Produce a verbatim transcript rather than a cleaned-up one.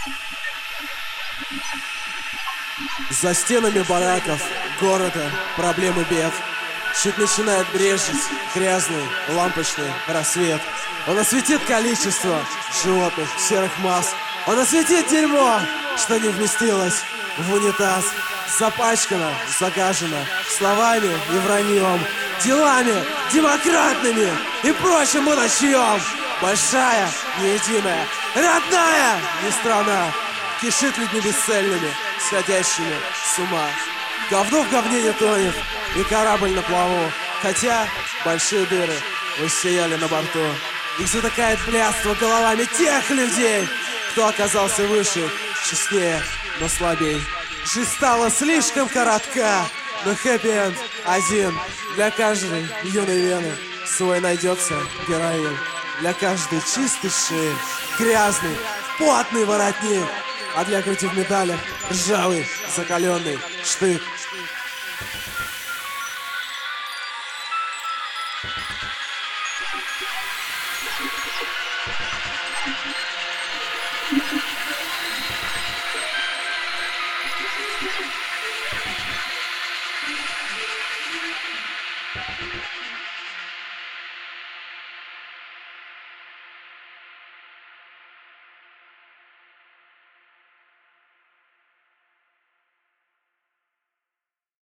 За стенами бараков города проблемы бед. Чуть начинает брезжить грязный лампочный рассвет. Он осветит количество животных серых масс. Он осветит дерьмо, что не вместилось в унитаз. Запачкано, загажено словами и враньем, делами демократными и прочим мудачьем. Большая, не единая, родная не страна кишит людьми бесцельными, сходящими с ума. Говно в говне не тонет, и корабль на плаву, хотя большие дыры воссияли на борту. Их затыкает блядство головами тех людей, кто оказался выше, честнее, но слабей. Жизнь стала слишком коротка, но хэппи-энд один. Для каждой юной вены свой найдется героин. Для каждой чистой шеи грязный, потный воротник, а для груди в медалях ржавый, закаленный штык.